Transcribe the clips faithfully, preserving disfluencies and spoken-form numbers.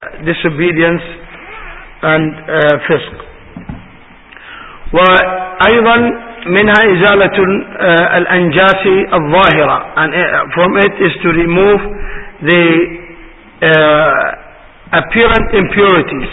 disobedience and uh, fisq. وأيضا منها إزالة uh, الأنجاس الظاهرة, and uh, from it is to remove the uh, apparent impurities.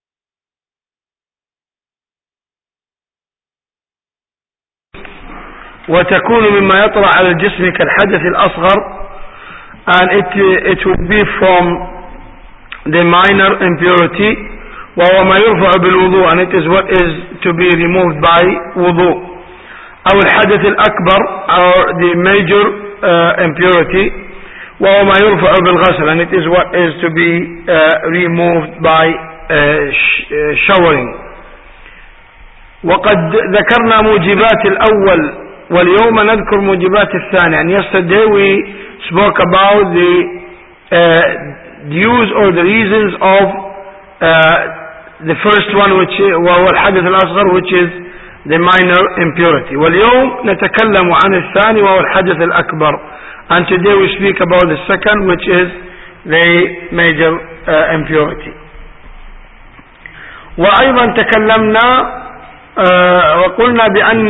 وتكون مما يطرأ على الجسم كالحدث الأصغر, and it it would be from the minor impurity. وهو ما يرفع بالوضوء, and it is what is to be removed by wudu. أو الحدث الأكبر, or the major uh, impurity. وهو ما يرفع بالغسل, and it is what is to be uh, removed by uh, showering. وقد ذكرنا موجبات الأول, واليوم نذكر موجبات الثاني. And yesterday we spoke about the uh, dues or the reasons of uh, the first one, which وهو الحدث الأصغر, which is the minor impurity. واليوم نتكلم عن الثاني وهو الحدث الأكبر. And today we speak about the second, which is the major uh, impurity. وأيضا تكلمنا uh, وقلنا بأن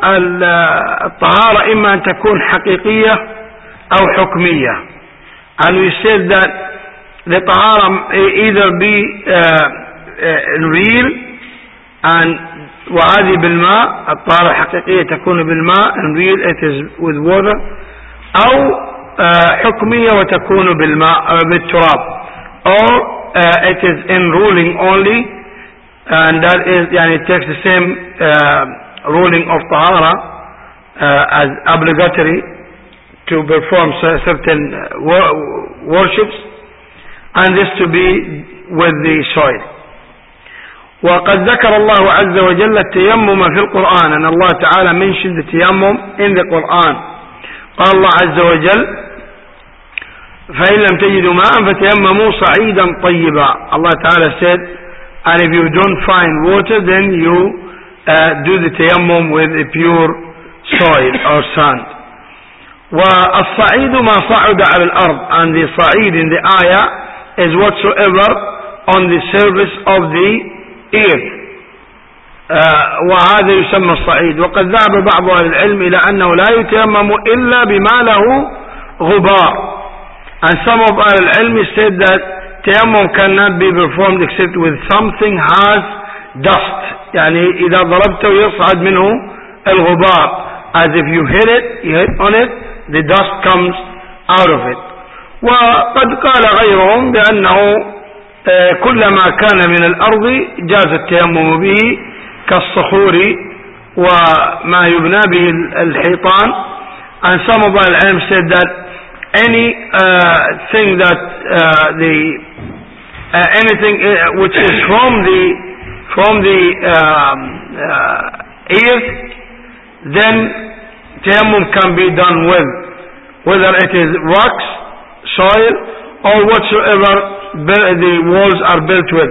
الطهارة إما أن تكون حقيقية أو حكمية. And we said that the طهارة either be uh, uh, real, and وهذه بالماء, الطهارة الحقيقية تكون بالماء, and real it is with water, أو uh, حكمية وتكون بالماء بالتراب, or uh, it is in ruling only, and that is يعني it takes the same uh, ruling of طهارة uh, as obligatory to perform certain worships, and this to be with the soil. وقد ذكر الله عز وجل التيمم في القرآن, and Allah Ta'ala mentioned the tayammum in the Quran. قال الله عز وجل فإن لم تجدوا ماء فتيمموا صعيدا طيبا. Allah Ta'ala said, and if you don't find water, then you uh, do the tayammum with a pure soil or sand. والصعيد ما صعد على الأرض, and the صعيد in the ayah is whatsoever on the surface of the earth, uh, وهذا يسمى الصعيد. وقد ذهب بعض أهل العلم إلى أنه لا يتيمم إلا بما له غبار, and some of أهل العلم said that tayammum cannot be performed except with something has dust, يعني إذا ضربته يصعد منه الغبار, as if you hit it, you hit on it, the dust comes out of it. وقد قال غيرهم بأنه كلما كان من الأرض جاز التيمم به كالصخور وما يبنى به الحيطان. And some of our ulama said that any uh, thing that uh, the uh, anything uh, which is from the from the um, uh, earth, then tayammum can be done with, whether it is rocks, soil, or whatsoever the walls are built with.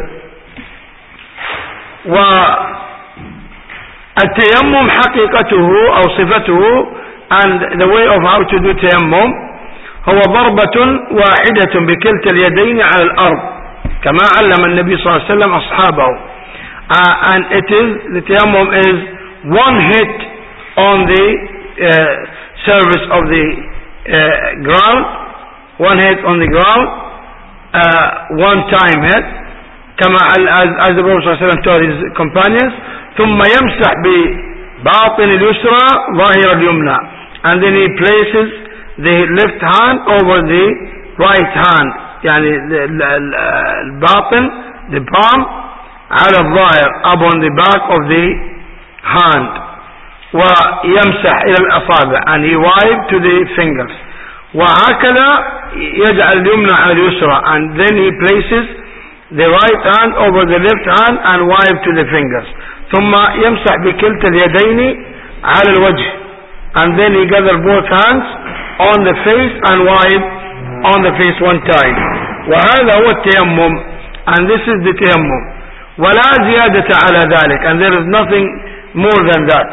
والتيمم حقيقته أو صفته, and the way of how to do tayammum, هو ضربة واحدة بكلتا اليدين على الأرض كما علم النبي صلى الله عليه وسلم أصحابه. uh, and it is, the tayammum is one hit on the uh, surface of the uh, ground, one hit on the ground, uh, one time hit, كما as, as the Prophet صلى الله عليه وسلم told his companions, ثم يمسح بباطن اليسرى ظاهر اليمنى, and then he places the left hand over the right hand, يعني الباطن, the palm, على الظاهر, upon the back of the hand, ويمسح إلى الأصابع, and he wipe to the fingers, وهكذا يجعل اليمنى على اليسرى, and then he places the right hand over the left hand and wipe to the fingers. ثم يمسح بكلتا اليدين على الوجه, and then he gather both hands on the face and wipe on the face one time. وهذا هو التيمم, and this is the tayammum. ولا زيادة على ذلك, and there is nothing more than that.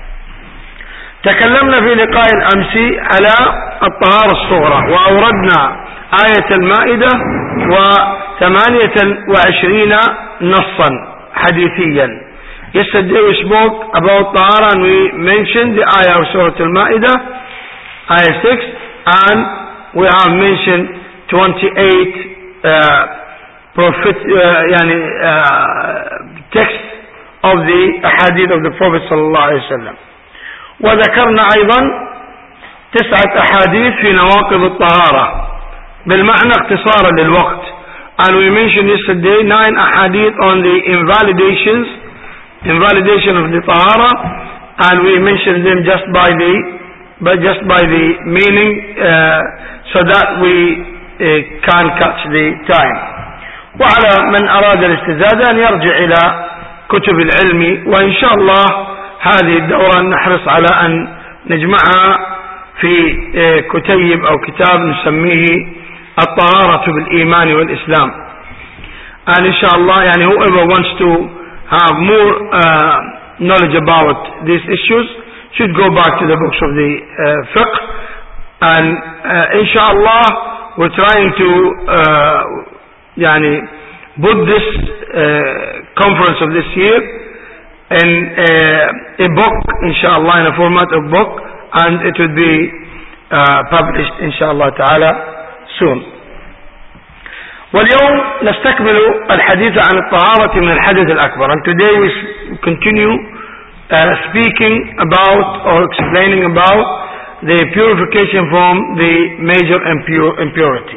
تكلمنا في لقاء الأمس على الطهارة الصغرى, وأوردنا آية المائدة و ثمانية وعشرين نصا حديثيا. Yesterday we spoke about Tahara and we mentioned the ayah of Surah Al-Ma'idah, ayah six, and we have mentioned twenty-eight uh, prophet, uh, yani, uh, texts of the ahadith of the Prophet sallallahu alaihi wasallam. وذكرنا أيضا تسعة أحاديث في نواقض الطهارة بالمعنى اختصارا للوقت. And we mentioned yesterday nine ahadith on the invalidations, invalidation of the tahara, and we mentioned them just by the, but just by the meaning, uh, so that we uh, can catch the time. وعلى من أراد الاستزادة أن يرجع إلى كتب العلم، وإن شاء الله هذه الدورة نحرص على أن نجمعها في كتيب أو كتاب نسميه الطهارة بالإيمان والإسلام. And inshallah, يعني whoever wants to have more uh, knowledge about these issues should go back to the books of the uh, fiqh, and uh, inshallah we're trying to uh, يعني put this uh, conference of this year in uh, a book, inshallah, in a format of book, and it will be uh, published inshallah ta'ala soon. واليوم نستكمل الحديث عن الطهارة من الحدث الأكبر, and today we continue uh, speaking about or explaining about the purification from the major impure, impurity.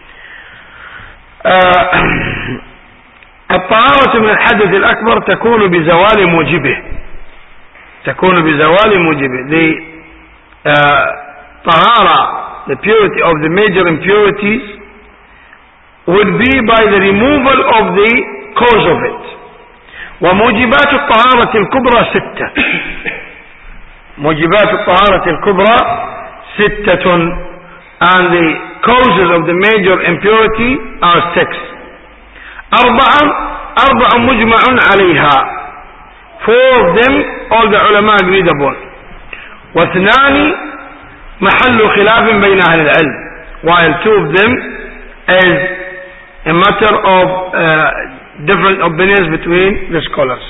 uh, الطهارة من الحدث الأكبر تكون بزوال موجبه تكون بزوال موجبه the uh, طهارة, the purity of the major impurities, would be by the removal of the cause of it. وموجبات الطهارة الكبرى ستة موجبات الطهارة الكبرى ستة, and the causes of the major impurity are six. أربعة أربع مجمع عليها, four of them all the ulama agreed upon. واثنان محل خلاف بين أهل العلم, while two of them is a matter of uh, different opinions between the scholars.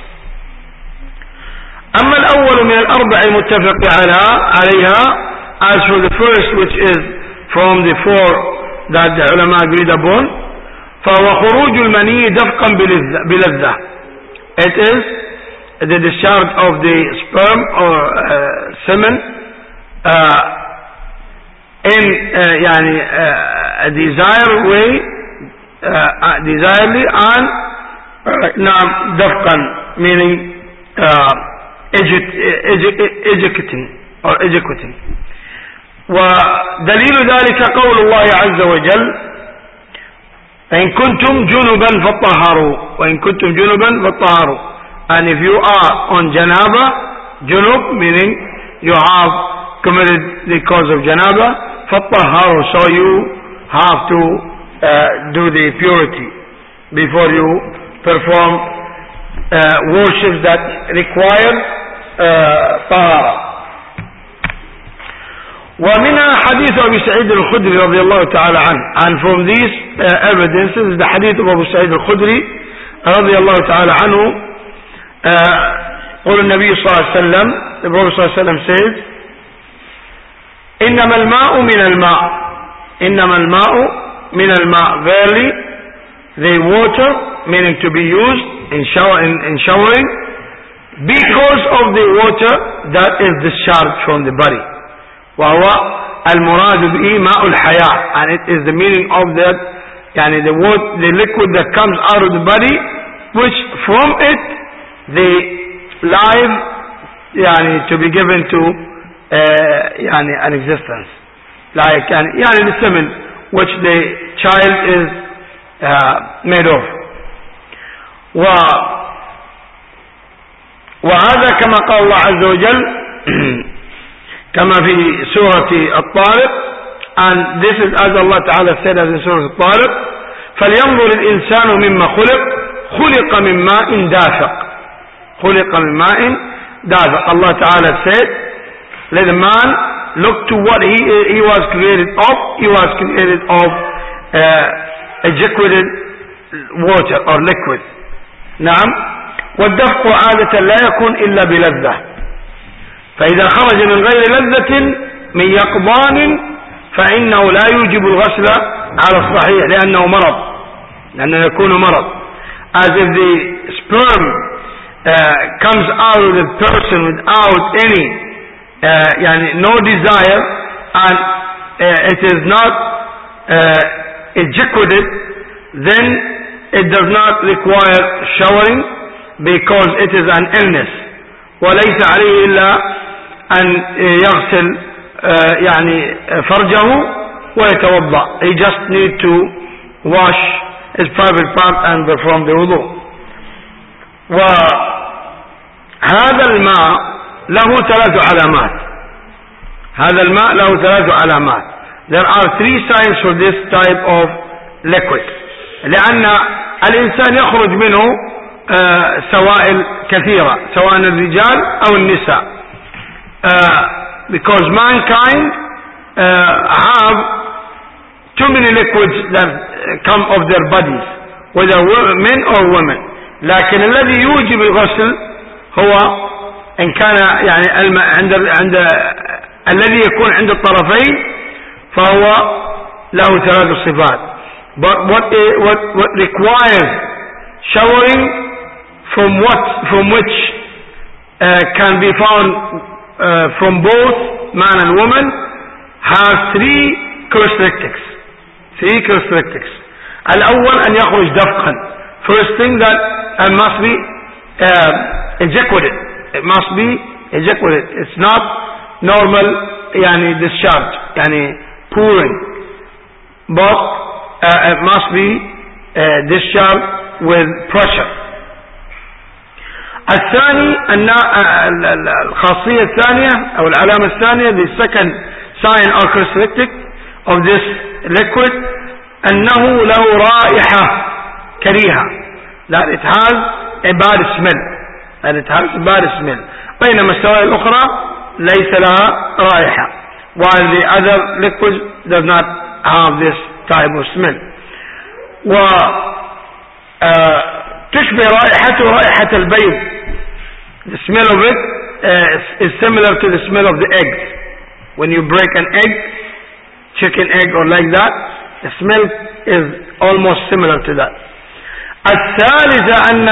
أما الأول من الأربع المتفق عليها, as for the first, which is from the four that the ulama agreed upon, فهو خروج المني دفقا بلذة. It is the discharge of the sperm or uh, semen uh, in uh, يعني uh, a desired way, uh, desirely, and نعم دفقا meaning uh, ejecting or ejaculating. ودليل ذلك قول الله عز وجل فإن كنتم جنبا فطهروا وإن كنتم جنبا فطهروا. And if you are on janaba, junub meaning you have committed the cause of janaba, فطهروا, so you have to uh, do the purity before you perform uh, worships that require طهارة. ومنها حديث أبي سعيد الخدري رضي الله تعالى عنه, and from these uh, evidences the hadith of Abu Sa'id al-Khudri رضي الله تعالى عنه. قول النبي صلى الله عليه وسلم, the Prophet صلى الله عليه وسلم says, إنما الماء من الماء إنما الماء من الماء verily the water, meaning to be used in, shower, in, in showering, because of the water that is discharged from the body. وهو المراد به ماء الحياة, and it is the meaning of that, يعني the water, the liquid that comes out of the body, which from it the life يعني to be given to uh, يعني an existence, like يعني, يعني the semen which the child is uh, made of. و وهذا كما قال الله عز وجل كما في سورة الطارق, and this is as Allah Ta'ala said as in Surah الطارق, فلينظر الإنسان مما خلق خلق من ماء دافق خلق من ماء دافق. Allah Ta'ala said, let a man look to what he, he was created of. He was created of uh, ejaculated water or liquid. نعم. والدفق عادة لا يكون إلا بلذة، فإذا خرج من غير لذة من يقظان فإنه لا يوجب الغسل على الصحيح لأنه مرض، لأنه يكون مرض. As if the sperm uh, comes out of the person without any uh, يعني no desire and uh, it is not uh, ejaculated, then it does not require showering because it is an illness. وليس عليه إلا أن يغسل يعني فرجه ويتوضأ. He just need to wash his private part and perform the wudu. وهذا الماء له ثلاث علامات. هذا الماء له ثلاث علامات. There are three signs for this type of liquid. لأن الإنسان يخرج منه آه سوائل كثيرة سواء الرجال أو النساء. uh, because mankind uh, have too many liquids that come of their bodies whether men or women. لكن الذي يوجب الغسل هو إن كان يعني الماء عند عند الذي يكون عند الطرفين فهو له ثلاث صفات. But what what what requires showering from what from which uh, can be found uh, from both man and woman has three characteristics. Three characteristics. الأول أن يخرج دفقا. First thing that uh, must be uh, ejaculated. It must be ejaculated. It's not normal يعني discharge يعني pouring, but uh, it must be uh, discharged with pressure. الثاني أن الخاصية الثانية أو العلامة الثانية the second sign or characteristic of this liquid أنه له رائحة كريهة. that it has a bad smell. that it has a bad smell. بينما السوائل الأخرى ليس لها رائحة. while the other liquid does not have this type of smell. و تشبه رائحته رائحة البيض. The smell of it uh, is similar to the smell of the egg. When you break an egg, chicken egg or like that, the smell is almost similar to that. الثالثة أن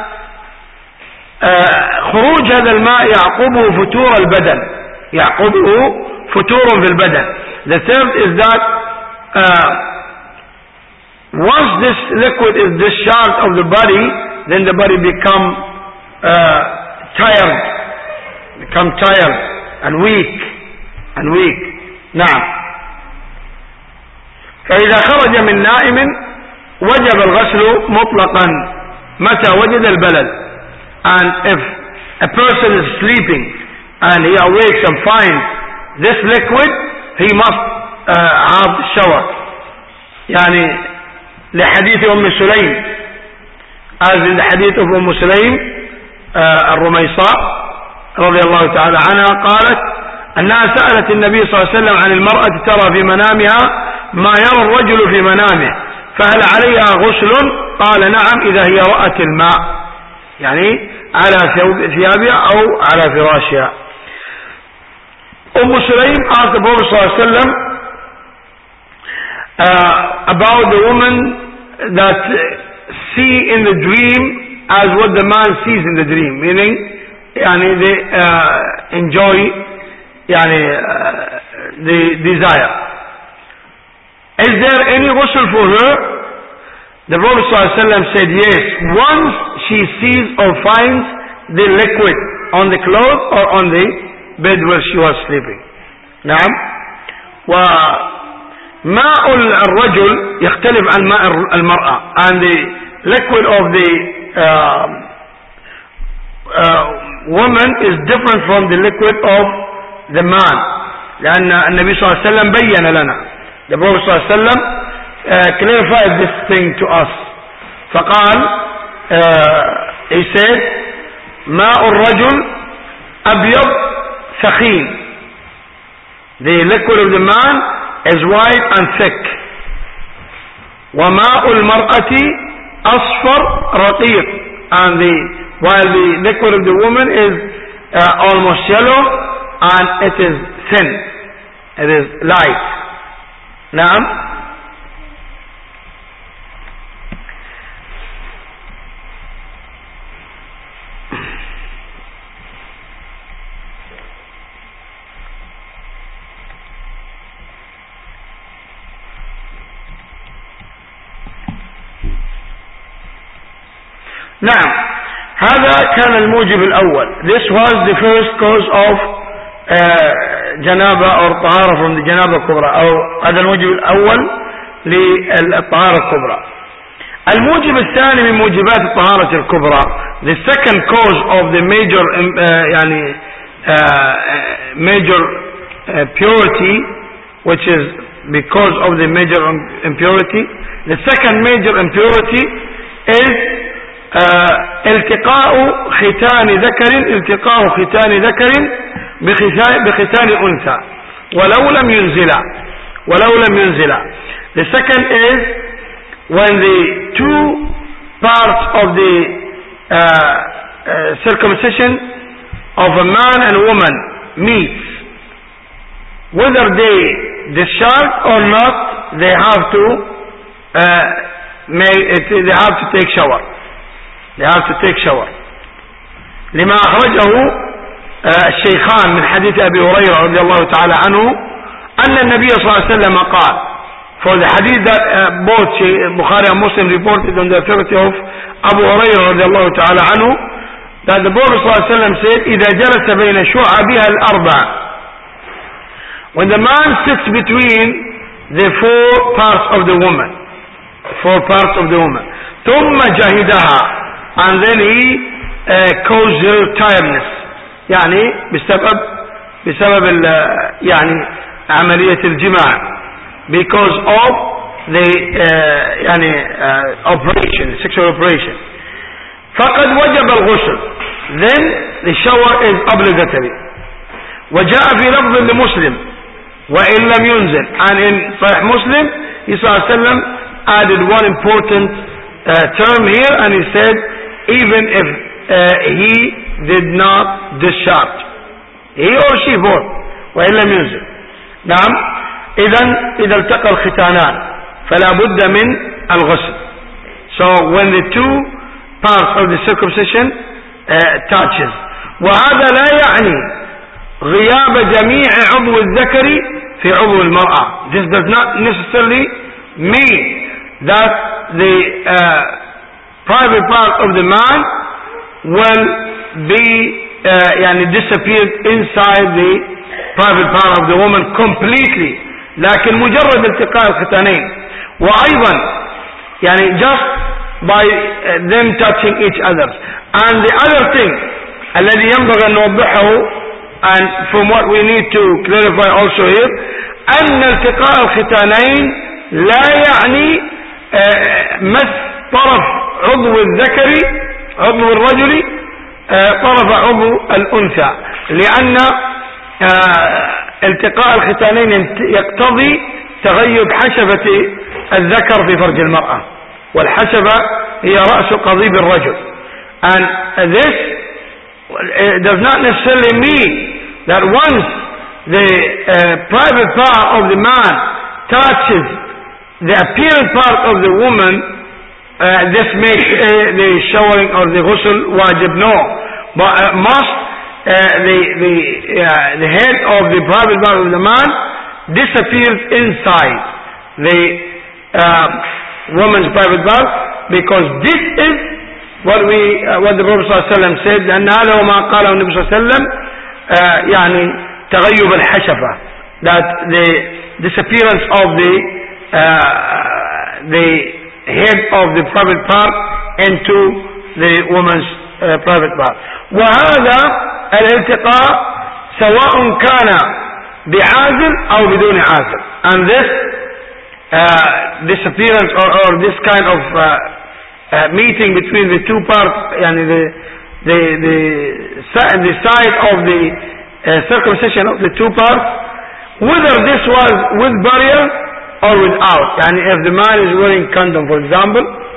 خروج هذا الماء يعقبه فتور البدن. يعقبه فتور في البدن. The third is that uh, once this liquid is discharged of the body, then the body become uh, tired, become tired and weak and weak. نعم. فإذا خرج من نائم وجب الغسل مطلقا متى وجد البلل. And if a person is sleeping and he awakes and finds this liquid, he must uh, have the shower. يعني لحديث أم سليم as in the hadith of أم سليم uh, الرميصاء رضي الله تعالى عنها قالت أنها سألت النبي صلى الله عليه وسلم عن المرأة ترى في منامها ما يرى الرجل في منامه فهل عليها غسل؟ قال نعم إذا هي رأت الماء يعني على ثيابها أو على فراشها. أم سليم asked the Prophet صلى الله عليه وسلم uh, about the woman that see in the dream as what the man sees in the dream, meaning يعني they uh, enjoy يعني uh, the desire. Is there any ghusl for her? The Prophet ﷺ said yes, once she sees or finds the liquid on the clothes or on the bed where she was sleeping. نعم. وماء الرجل يختلف عن ماء المرأة. And the liquid of the uh, uh, woman is different from the liquid of the man. لأن النبي صلى الله عليه وسلم بين لنا. The Prophet صلى الله عليه وسلم uh, clarified this thing to us. فقال uh, he said ماء الرجل أبيض ثخين. The liquid of the man is white and thick. وماء المرأة asfar raqiq, and the while the liquid of the woman is uh, almost yellow and it is thin, it is light. Naam. نعم هذا كان الموجب الأول. This was the first cause of جنابة أو طهارة from the جنابة الكبرى, أو هذا الموجب الأول للطهارة الكبرى. الموجب الثاني من موجبات الطهارة الكبرى, the second cause of the major uh, يعني uh, major uh, purity, which is because of the major impurity, the second major impurity is التقاء ختان ذكر التقاء ختان ذكر بختان أنثى ولو لم ينزلا ولو لم ينزلا. The second is when the two parts of the uh, uh, circumcision of a man and a woman meets, whether they discharge or not, they have to uh, may, they have to take shower. They have to take shower. لما أخرجه الشيخان من حديث أبي هريرة رضي الله تعالى عنه أن النبي صلى الله عليه وسلم قال, for the hadith that uh, both Bukhari and Muslim reported on the authority of Abu Hurairah رضي الله تعالى عنه, that the Prophet صلى الله عليه وسلم said, إذا جلس بين شعبها الأربع, when the man sits between the four parts of the woman, four parts of the woman, ثم جهدها, and then he uh, caused her tiredness, يعني بسبب بسبب ال يعني عملية الجماع, because of the uh, يعني uh, operation, sexual operation. فقد وجب الغسل, then the shower is obligatory. وجاء في لفظ لمسلم وإن لم ينزل, and in Sahih Muslim he صلى الله عليه وسلم added one important uh, term here, and he said even if uh, he did not discharge, he or she both, وإن لم ينزل. نعم. إذن إذا التقى الختانان فلا بد من الغسل. So when the two parts of the circumcision uh, touches, وهذا لا يعني غياب جميع عضو الذكر في عضو المرأة. This does not necessarily mean that the uh, private part of the man will be uh, يعني disappeared inside the private part of the woman completely, لكن مجرد التقاء الختانين, وأيضا يعني just by uh, them touching each other. And the other thing الذي ينبغي أن نوضحه, and from what we need to clarify also here, أن التقاء الختانين لا يعني uh, مس طرف عضو الذكر عضو الرجل طرف عضو الأنثى, لأن التقاء الختانين يقتضي تغيب حشفة الذكر في فرج المرأة, والحشفة هي رأس قضيب الرجل. And this does not necessarily mean that once the uh, private part of the man touches the apparent part of the woman, Uh, this makes uh, the showering or the ghusl wajib. No, but uh, must uh, the the uh, the head of the private part of the man disappears inside the uh, woman's private part, because this is what we uh, what the Prophet صلى الله عليه وسلم said, أن هذا وما قاله النبي صلى الله عليه وسلم يعني تغيب الحشفة, that the disappearance of the uh, the head of the private part into the woman's uh, private part. وهذا الالتقاء سواء كان بعازل أو بدون عازل. And this uh, disappearance or, or this kind of uh, uh, meeting between the two parts, يعني the the the, the side of the uh, circumcision of the two parts, whether this was with burial or without. Yani if the man is wearing condom, for example,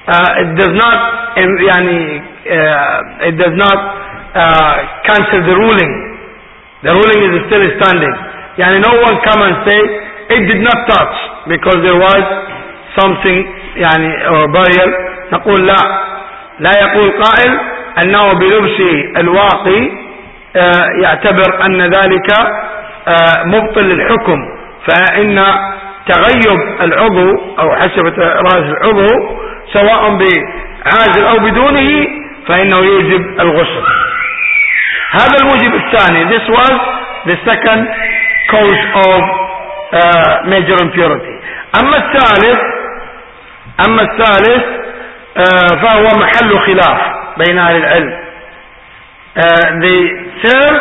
uh, it does not يعني uh, it does not uh, cancel the ruling. The ruling is still standing. يعني no one come and say it did not touch because there was something يعني or burial. نقول لا لا يقول قائل أنه بلبس الواقي يعتبر أن ذلك مبطل للحكم، فإن تغيب العضو أو حشفة رأس العضو سواء بعازل أو بدونه فإنه يوجب الغسل. هذا الموجب الثاني. This was the second cause of uh, major impurity. أما الثالث أما الثالث uh, فهو محل خلاف بين أهل العلم. Uh, the third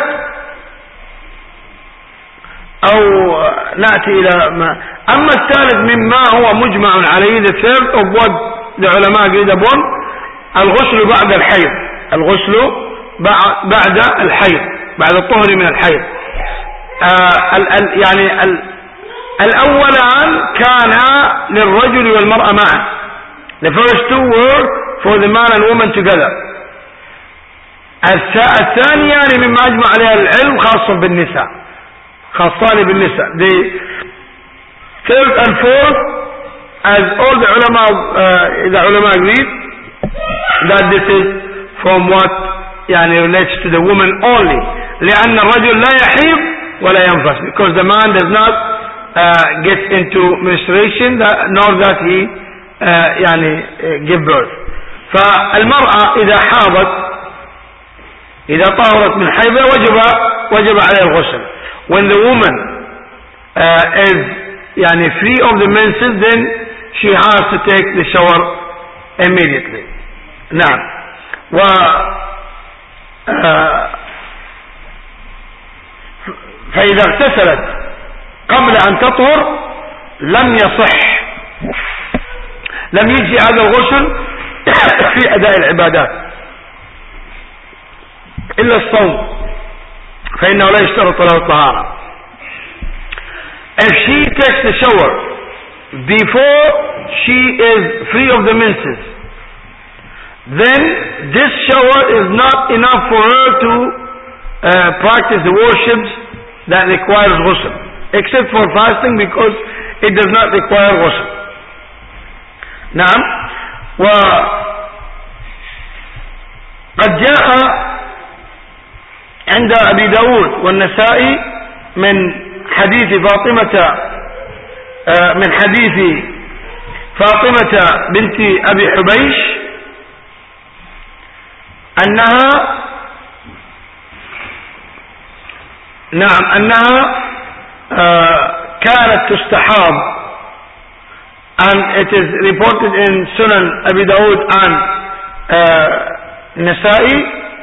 أو نأتي إلى ما أما الثالث مما هو مجمع عليه. The third of what the علماء agreed upon الغسل بعد الحيض. الغسل بعد الحيض بعد الطهر من الحيض. uh, ال ال يعني ال الأولان كان للرجل والمرأة معا. The first two were for the man and woman together. الثانيان مما أجمع عليها العلم خاصة بالنساء خاصان بالنساء. The third and fourth as all the ulama uh, the ulama agreed that this is from what يعني relates to the woman only. لأن الرجل لا يحيض ولا ينفس because the man does not uh, get into menstruation that, nor that he uh, يعني uh, give birth. فالمرأة إذا حاضت إذا طهرت من حيضة وجب وجب عليها الغسل. When the woman uh, is يعني free of the menses then she has to take the shower immediately. نعم. و uh, فإذا اغتسلت قبل أن تطهر لم يصح لم يجزي هذا الغسل في أداء العبادات إلا الصوم فإنه لا يشترط له الطهارة. If she takes the shower before she is free of the menses, then this shower is not enough for her to uh, practice the worships that requires ghusl, except for fasting because it does not require ghusl. نعم. وقد جاء عند أبي داود والنسائي من حديث فاطمة من حديث فاطمة بنت أبي حبيش أنها نعم أنها كانت تستحاض and it is reported in Sunan Abi Dawud and uh, Nasa'i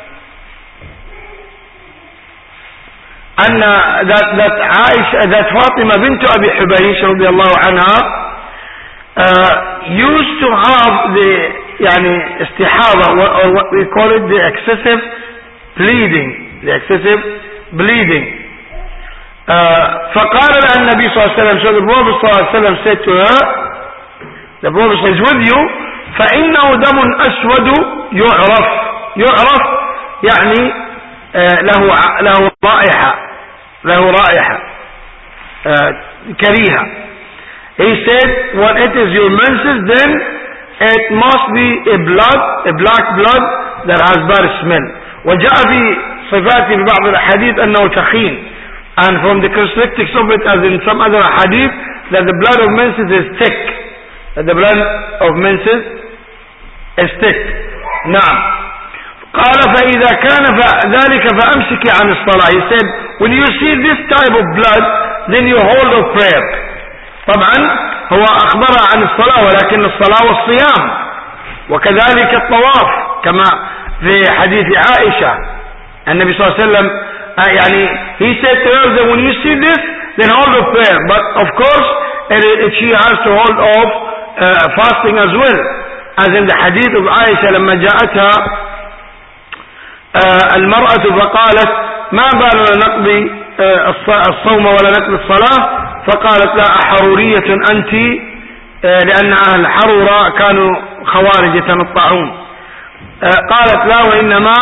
أن that that Aisha that Fatima bint Abi Hubaysh رضي الله عنها uh, used to have the يعني استحاضة or what we call it the excessive bleeding the excessive bleeding uh, فقال لها النبي صلى الله عليه وسلم so the Prophet صلى الله عليه وسلم said to her the Prophet says with you فإنه دم أسود يعرف يعرف يعني uh, له له رائحة له رائحة uh, كريهة. He said when it is your menses then it must be a blood a black blood that has bad smell. وجاء في صفاته في بعض الحديث أنه ثخين and from the characteristics of it as in some other hadith that the blood of menses is thick that the blood of menses is thick. نعم. قال فإذا كان ذلك فأمسكي عن الصلاة. He said when you see this type of blood then you hold of prayer. طبعا هو أخبر عن الصلاة ولكن الصلاة والصيام وكذلك الطواف كما في حديث عائشة النبي صلى الله عليه وسلم يعني he said to her that when you see this then hold of prayer but of course it, it, she has to hold off uh, fasting as well as in the hadith of عائشة لما جاءتها uh, المرأة فقالت ما بالنا نقضي uh, الصوم ولا نقضي الصلاة فقالت لا أحرورية أنت لأن أهل حرورة كانوا خوارج يتنطعون. قالت لا وإنما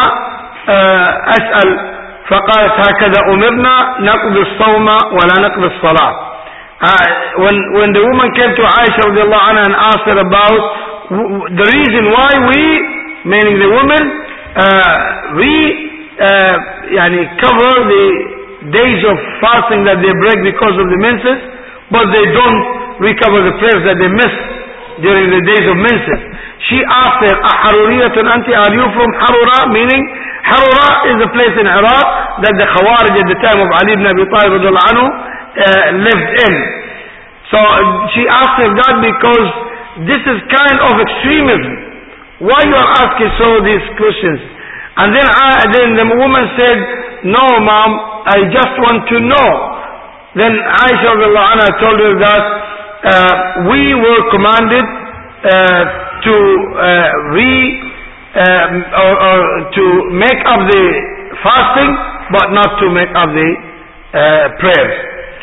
أسأل، فقالت هكذا أمرنا نقضي الصوم ولا نقضي الصلاة. when, when the woman came to Aisha radiallahu anha and asked her about the reason why we, meaning the women, uh, we uh, yani cover the days of fasting that they break because of the menses, but they don't recover the prayers that they miss during the days of menses. She asked her, Aharuriyatun anti, are you from Harura? Meaning, Harura is a place in Iraq that the Khawarij at the time of Ali ibn Abi Talib radiallahu anhu uh, lived in. So she asked her that because this is kind of extremism. Why you are asking so these questions? And then, I, then the woman said, no mom, I just want to know. Then Aisha radiallahu anha told her that uh, we were commanded uh, to uh, re um, or, or to make up the fasting, but not to make up the uh, prayers.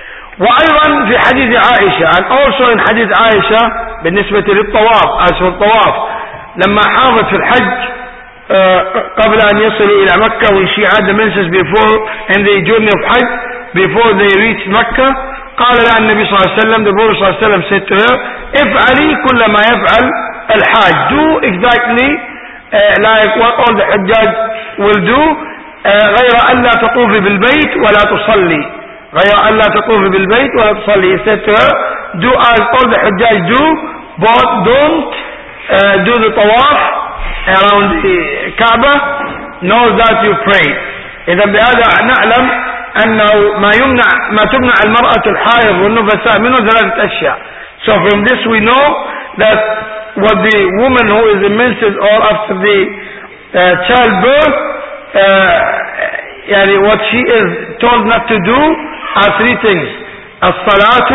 وأيضا في حديث عائشة, and also in حديث عائشة بالنسبة للطواف, as for الطواف لما حاضت في الحج uh, قبل أن يصلوا إلى مكة, when she had the menses before in the journey of Hajj, before they reached Mecca, قال لها النبي صلى الله عليه وسلم, the Prophet صلى الله عليه وسلم said to her, افعلي كل ما يفعل الحاج, do exactly uh, like what all the Hajjaj will do, uh, غير أن لا تطوفي بالبيت ولا تصلي, غير أن لا تطوفي بالبيت ولا تصلي. He said to her, do as all the Hajjaj do, but don't uh, do the tawaf around the Kaaba, nor that you pray. إذا بهذا نعلم أنه ما يمنع ما تمنع المرأة الحائض والنفساء منه ثلاثة أشياء. So from this we know that what the woman who is in menses or after the uh, childbirth, uh, يعني what she is told not to do are three things: الصلاة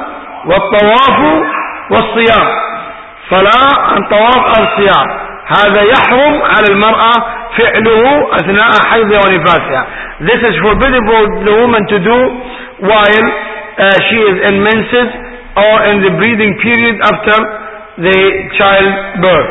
والطواف والصيام. صلاة الطواف الصيام, هذا يحرم على المرأة فعله أثناء حيضها ونفاسها. This is forbidden for the woman to do while uh, she is in menses or in the breathing period after the childbirth.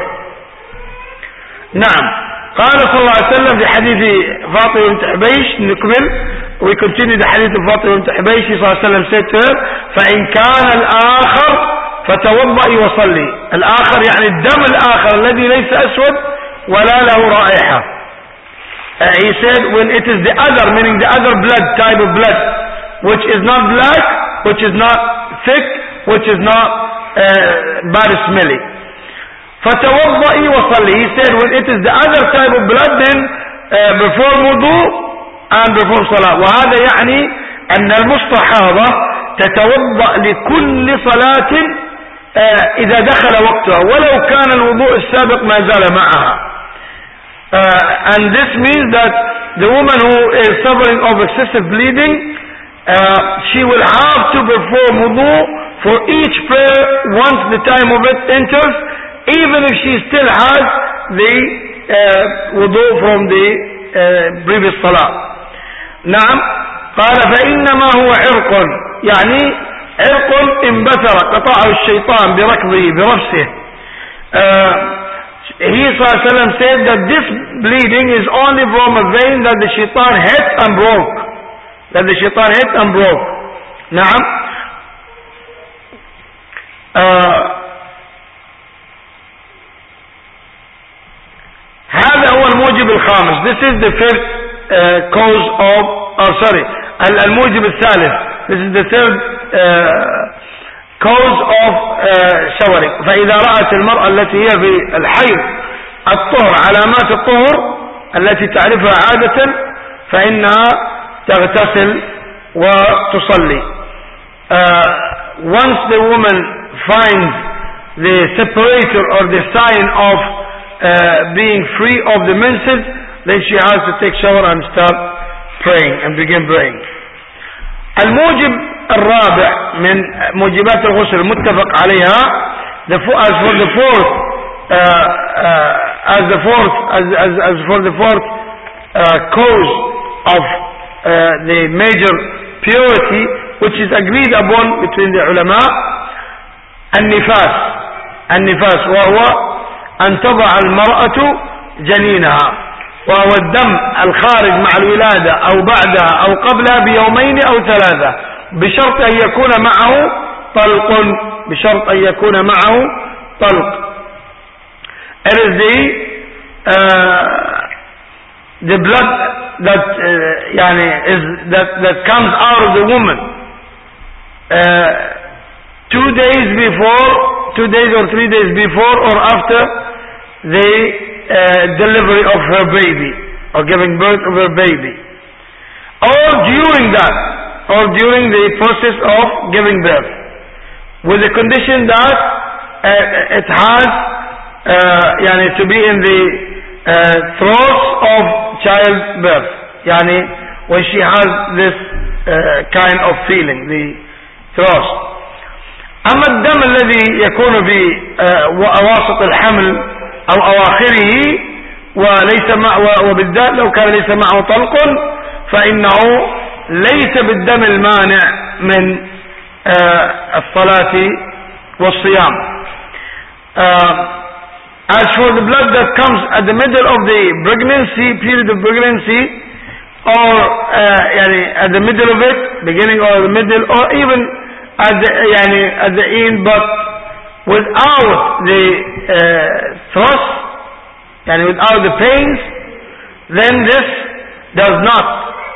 نعم. قال صلى الله عليه وسلم في حديث فاطمة بنت حبيش, نكمل, we continue the حديث فاطمة بنت حبيش, صلى الله عليه وسلم said to her, فإن كان الآخر فتوضئي وصلي. الآخر يعني الدم الآخر الذي ليس أسود ولا له رائحة. uh, he said when it is the other, meaning the other blood, type of blood, which is not black, which is not thick, which is not uh, bad smelly. فتوضئي وصلي. He said when it is the other type of blood, then uh, before wudu and before salah. وهذا يعني أن المستحاضة تتوضأ لكل صلاة uh, إذا دخل وقتها ولو كان الوضوء السابق ما زال معها. uh, and this means that the woman who is suffering of excessive bleeding, uh, she will have to perform wudu for each prayer once the time of it enters, even if she still has the uh, wudu from the uh, previous salah. نعم. قال فإنما هو عرق, يعني عرق انبثر قطعه الشيطان بركضه برفسه. uh, he صلى الله عليه وسلم said that this bleeding is only from a vein that the shaitan hit and broke, that the shaitan hit and broke. نعم. uh, هذا هو الموجب الخامس. This is the fifth uh, cause of, oh sorry, الموجب الثالث. This is the third uh, cause of uh, showering. فإذا رأت المرأة التي هي في الحيض الطهر, علامات الطهر التي تعرفها عادة, فإنها تغتسل وتصلي. uh, once the woman finds the separator or the sign of Uh, being free of the menses, then she has to take shower and start praying and begin praying. الموجب الرابع من موجبات الغسل المتفق عليها, the, as for the fourth uh, uh, as the fourth as, as, as for the fourth uh, cause of uh, the major purity, which is agreed upon between the ulama, النفاس النفاس وهو أن تضع المرأة جنينها، وهو الدم الخارج مع الولادة أو بعدها أو قبلها بيومين أو ثلاثة، بشرط أن يكون معه طلق، بشرط أن يكون معه طلق. It is the uh, the blood that uh, يعني is that that comes out of the woman uh, two days before, two days or three days before or after the uh, delivery of her baby or giving birth of her baby, or during that, or during the process of giving birth, with the condition that uh, it has uh, يعني to be in the uh, throes of childbirth, يعني when she has this uh, kind of feeling, the throes. أما الدم الذي يكون في أواسط الحمل أو أواخره وليس مع وبالذات لو كان ليس معه طلق فإنه ليس بالدم المانع من الصلاة والصيام. As for the blood that comes at the middle of the pregnancy, period of pregnancy, or uh, يعني at the middle of it, beginning or the middle, or even at the يعني at the end, but without the uh, thrust, يعني without the pains, then this does not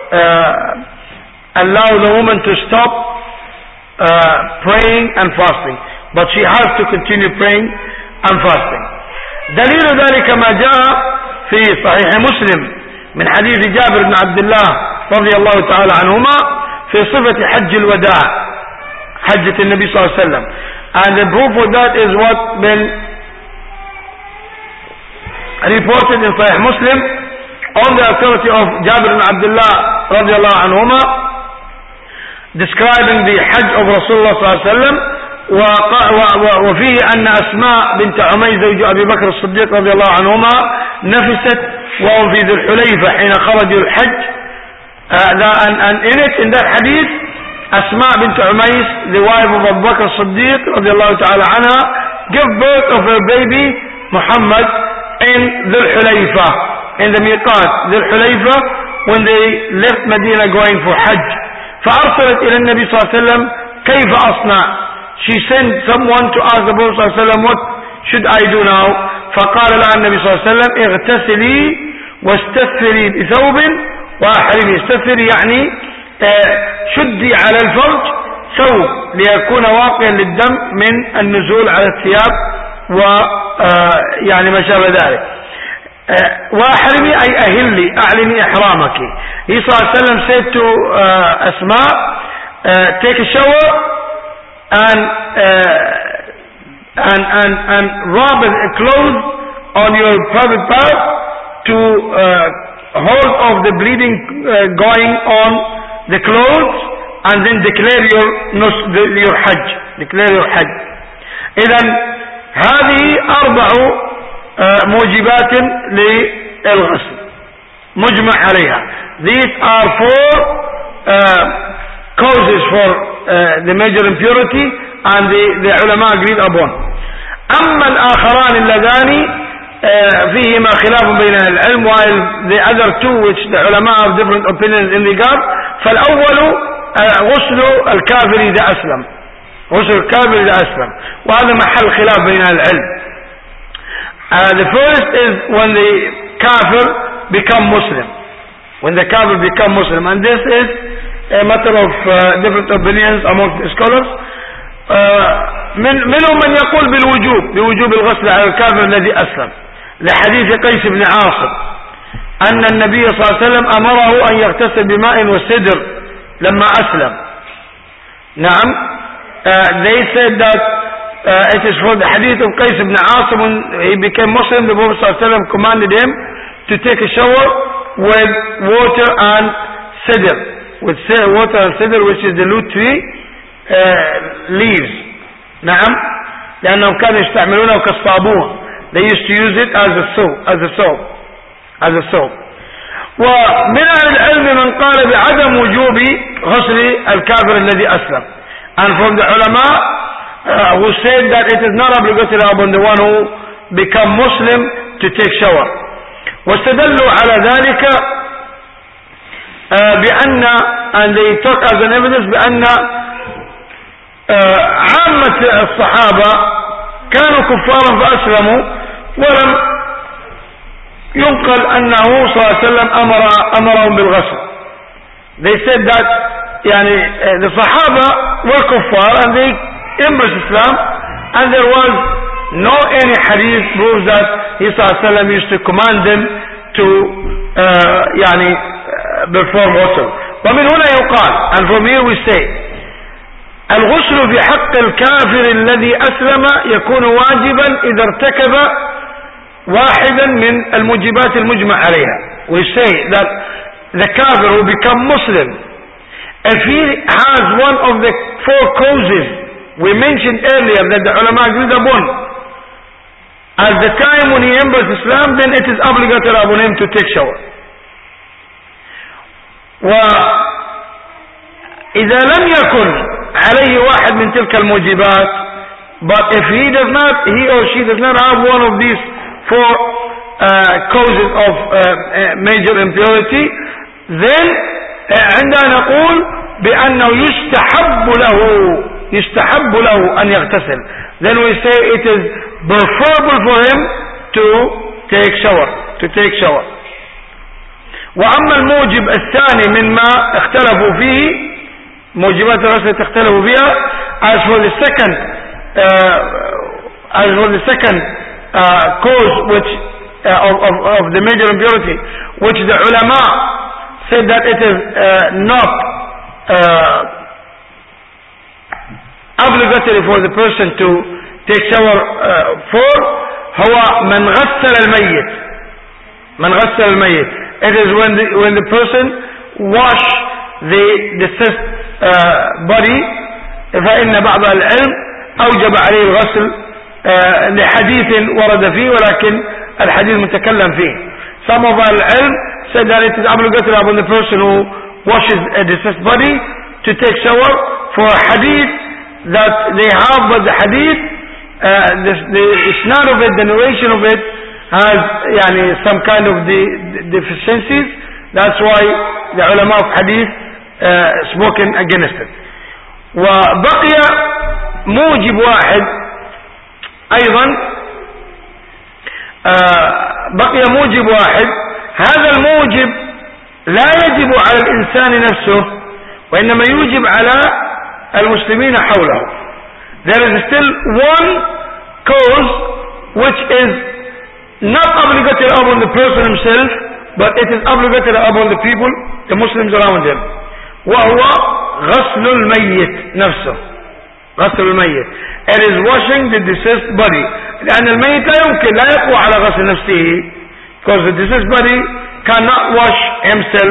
uh, allow the woman to stop uh, praying and fasting, but she has to continue praying and fasting. دليل ذلك ما جاء في صحيح مسلم من حديث جابر بن عبد الله رضي الله تعالى عنهما في صفة حج الوداع، حجة النبي صلى الله عليه وسلم. And the proof for that is what been reported in Sahih Muslim on the authority of Jabir bin Abdullah radiallahu anhuma, describing the Hajj of Rasulullah sallallahu alaihi wasallam. وفيه أن أسماء بنت عميس زوج أبي بكر الصديق رضي الله عنهما نفست وهم في ذي الحليفة حين خرجوا الحج. uh, and, and in it, in that hadith, Asma bint Umays, the wife of Abu Bakr as-Siddiq رضي الله تعالى عنها, gave birth of her baby Muhammad in Dhul Hulayfa, in the miqat Dhul Hulayfa, when they left Medina going for Hajj. فأرسلت إلى النبي صلى الله عليه وسلم كيف أصنع. She sent someone to ask the Prophet صلى الله عليه وسلم, what should I do now? فقال لها النبي صلى الله عليه وسلم اغتسلي واستثري بثوب وأحرمي. استثري يعني شدي على الفرج ثوب ليكون واقيا للدم من النزول على الثياب و يعني ما شابه ذلك. وأحرمي أي أهلي، أعلني إحرامك. He صلى الله عليه وسلم said to uh, Asma, uh, take a shower and uh, and and and rub a cloth on your private part to uh, hold off the bleeding uh, going on the clothes, and then declare your your Hajj, declare your Hajj. إذن هذه أربع موجبات للغسل مجمع عليها. These are four uh, causes for uh, the major impurity, and the, the ulama agreed upon. أما الآخران اللذان فيهما خلاف بين العلم, while the other two which the ulama have different opinions in regard. فالأول غسل الكافر إذا أسلم, غسل الكافر إذا أسلم, وهذا محل خلاف بين العلم. Uh, the first is when the kafir become Muslim, when the kafir become Muslim, and this is a matter of uh, different opinions among the scholars. من منهم من يقول بالوجوب بوجوب الغسل على الكافر الذي أسلم لحديث قيس بن عاصم أن النبي صلى الله عليه وسلم أمره أن يغتسل بماء وسدر لما أسلم. نعم, uh, they said that uh, it is for the hadith of Qais ibn Asim. When he became Muslim, the Prophet صلى الله عليه وسلم commanded him to take a shower with water and cedar, with water and cedar, which is the loot tree uh, leaves. نعم, لأنهم كانوا يستعملونه كالصابون. They used to use it as a soap, as a soap, as a soap. ومن أهل العلم من قال بعدم وجوب غسل الكافر الذي أسلم. And from the ulama uh, who said that it is not obligatory upon the one who become Muslim to take shower. واستدلوا على ذلك uh, بأن, and they took as an evidence بأن uh, عامة الصحابة كانوا كفارا فأسلموا ولم ينقل أنه صلى الله عليه وسلم أمر أمرهم بالغسل. They said that يعني, uh, the Sahaba were kuffar and they embraced Islam, and there was no any hadith proves that he صلى الله عليه وسلم used to command them to uh, يعني, uh, perform ghusl. ومن هنا يقال, and from here we say, الغسل في حق الكافر الذي أسلم يكون واجبا إذا ارتكب واحدا من الموجبات المجمع عليها. We say that the kafir who become Muslim, if he has one of the four causes we mentioned earlier that the ulama agreed upon, at the time when he embraced Islam, then it is obligatory upon him to take shower. وإذا لم يكن عليه واحد من تلك الموجبات, but if he does not, he or she does not have one of these four uh, causes of uh, uh, major impurity, then عندنا نقول بأنه يستحب له يستحب له أن يغتسل. Then we say it is preferable for him to take shower to take shower. وأما الموجب الثاني مما اختلفوا فيه, موجبات الغسل تختلفوا فيها, as for the second uh, as for the second uh, cause which uh, of, of, of the major impurity, which the ulama said that it is uh, not uh, obligatory for the person to take shower uh, for, هو من غسل الميت من غسل الميت. It is when the, when the person wash the deceased uh, body. فإن بعض العلم أوجب عليه الغسل uh, لحديث ورد فيه, ولكن الحديث متكلم فيه. Some of العلم said that it is obligatory upon the person who washes a deceased body to take shower for a hadith that they have, but the hadith, uh, the, the isnad of it, the narration of it, has yani, some kind of the, the deficiencies. That's why the ulama of hadith uh, spoken against it. وبقي موجب واحد أيضا, uh, بقي موجب واحد. هذا الموجب لا يجب على الإنسان نفسه, وإنما يوجب على المسلمين حوله. There is still one cause which is not obligatory upon the person himself, but it is obligatory upon the people, the Muslims around him. وهو غسل الميت نفسه. غسل الميت. It is washing the deceased body. لأن الميت لا يمكن لا يقوى على غسل نفسه, because the deceased body cannot wash himself.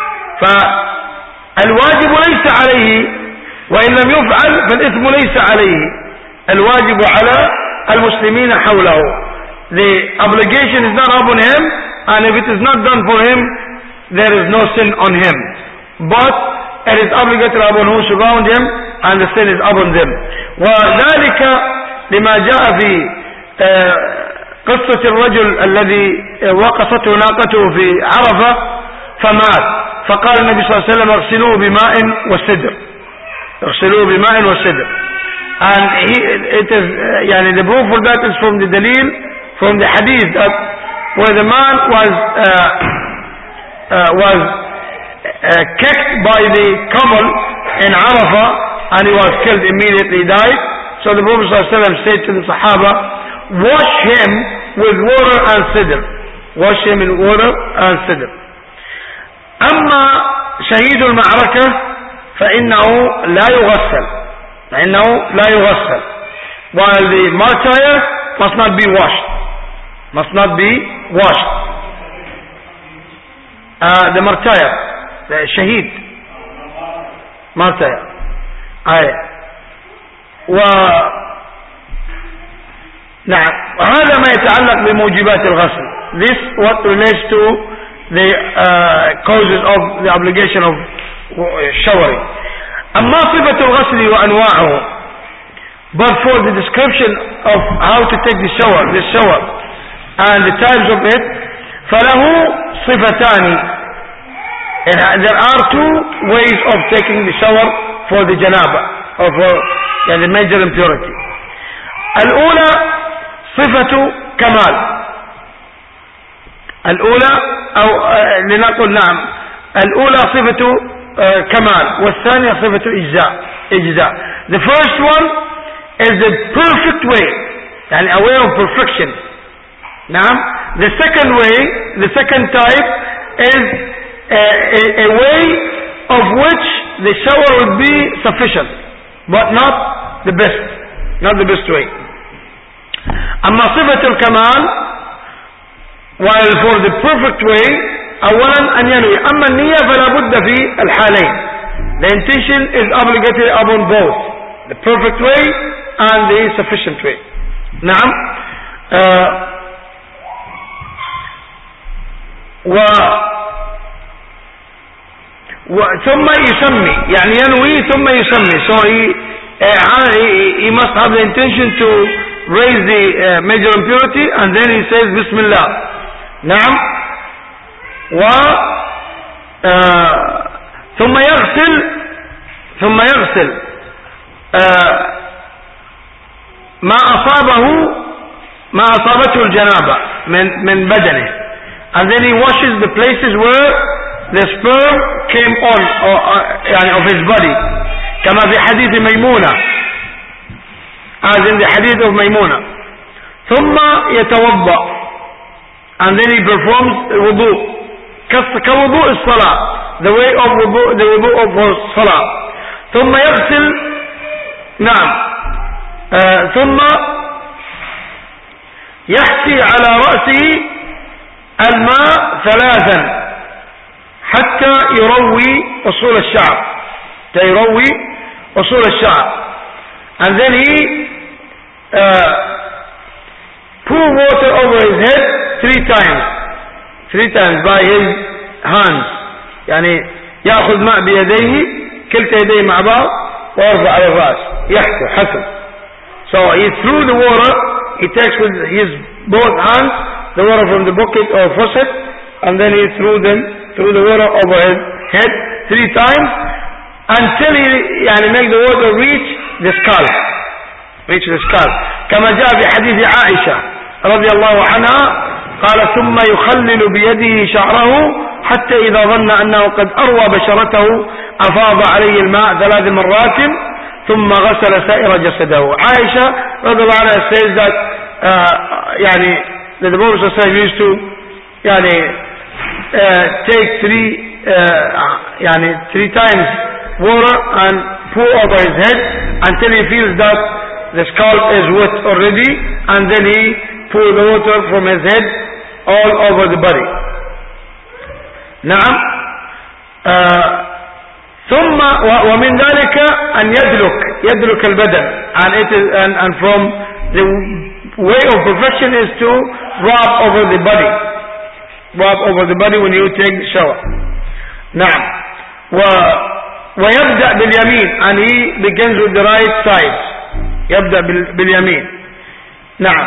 فالواجب ليس عليه, وإن لم يفعل فالإثم ليس عليه. الواجب على المسلمين حوله. The obligation is not upon him, and if it is not done for him, there is no sin on him. But it is obligatory upon who surround him, and the sin is upon them. وذلك لما جاء في قصة الرجل الذي وقصته ناقته في عرفة فمات, فقال النبي صلى الله عليه وسلم اغسلوه بماء والسدر, اغسلوه بماء والسدر. And he, it is يعني the proof for that is from the dalil, from the hadith, that where the man was uh, uh, was uh, kicked by the camel in Arafah, and he was killed immediately, died. So the Prophet ﷺ said to the Sahaba, wash him with water and sidr. Wash him in water and sidr. أما شهيد المعركة فإنه لا يغسل. فإنه لا يغسل. While the martyr must not be washed. Must not be washed. Uh, the martyr, the shaheed, martyr. أي. و نعم, وهذا ما يتعلق بموجبات الغسل. This what relates to the uh, causes of the obligation of showering. أما صفة الغسل وأنواعه, but for the description of how to take the shower, the shower, and the types of it, فَلَهُ صِفَتَانِ. There are two ways of taking the shower for the janaba, or for يعني the major impurity. الأولى صفة كمال. الأولى أو لنقل نعم الأولى صفة كمال والثانية صفة إجزاء. إجزاء. The first one is the perfect way, يعني a way of perfection. نعم. The second way, the second type is a, a, a way of which the shower would be sufficient, but not the best, not the best way. أما صفة الكمال, while for the perfect way, أولا أن ينوي. أما النية فلا بد في الحالين. The intention is obligatory upon both the perfect way and the sufficient way. نعم. uh, و ثم يسمي, يعني ينوي ثم يسمي. So he, uh, he, he must have the intention to raise the uh, major impurity, and then he says Bismillah. نعم. و uh, ثم يغسل ثم يغسل uh, ما أصابه ما أصابته الجنابة من من بدنه, and then he washes the places where the sperm came on, or, uh, يعني of his body, كما في حديث ميمونة, as in the hadith of Maymuna. ثم يتوضأ, and then he performs wudu, كوضوء الصلاة, the way of wudu, the wudu of الصلاة. ثم يغسل, نعم, uh, ثم يحسي على رأسه الماء ثلاثا حتى يروي أصول الشعر, حتى يروي أصول الشعر. And then he uh, pour water over his head three times, three times by his hands. يعني يأخذ ماء بيديه, كلتا يديه مع بعض, ويرفع على الرأس, يحثو حثو. So he threw the water, he takes with his both hands the water from the bucket or faucet, and then he threw them, threw the water over his head three times, until he يعني make the water reach the skull, reach the skull. كما جاء في حديث عائشة رضي الله عنها, قال ثم يخلل بيده شعره حتى إذا ظن أنه قد أروى بشرته أفاض عليه الماء ثلاث مرات ثم غسل سائر جسده. عائشة رضي الله عنها says that uh, يعني that the Prophet used to يعني uh, take three uh, يعني three times water and pour over his head until he feels that the scalp is wet already, and then he pour the water from his head all over the body. نعم. uh, ثم ومن ذلك أن يدلك يدلك البدن, and it is and, and from the way of perfection is to rub over the body, rub over the body when you take the shower. نعم. و ويبدأ باليمين, and he begins with the right side. يبدأ باليمين. نعم.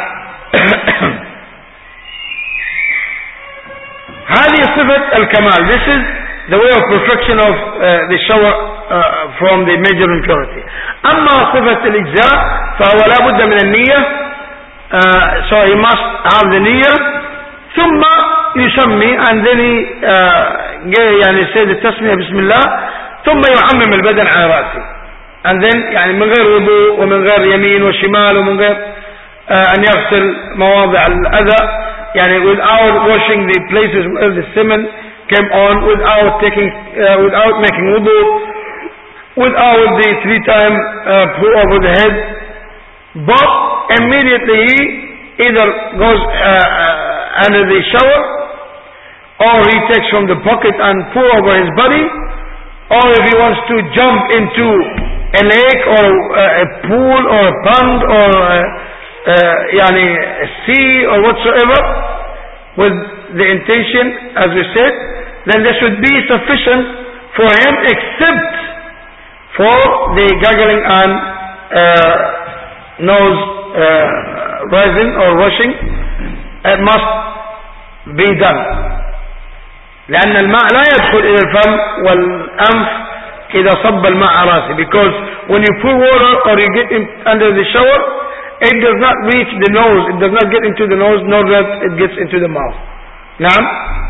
هذه صفة الكمال. This is the way of perfection of uh, the shower uh, from the major impurity. أما صفة الإجزاء فهو لا بد من النية, uh, so he must have the نية, ثم يسمي, and then he uh, يعني say the تسمية بسم الله, ثم يعمم البدن على رأسه, and then يعني من غير وضوء ومن غير يمين وشمال ومن غير uh, أن يغسل مواضع الأذى, يعني without washing the places where the semen came on, without taking, uh, without making wudu, without the three time uh, pour over the head, but immediately he either goes uh, uh, under the shower, or he takes from the bucket and pour over his body, or if he wants to jump into a lake or uh, a pool or a pond or uh, uh, yani a sea or whatsoever, with the intention, as we said, then this would be sufficient for him, except for the gargling and uh, nose uh, rising or washing, it must be done. لأن الماء لا يدخل إلى الفم والأنف إذا صب الماء على رأسه, because when you pour water or you get in under the shower, it does not reach the nose, it does not get into the nose, nor that it gets into the mouth. نعم.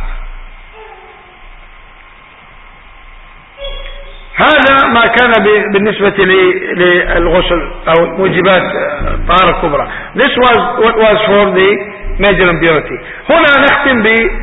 هذا ما كان بالنسبة للغسل أو موجبات الطهارة الكبرى. This was what was for the major impurity. هنا نختم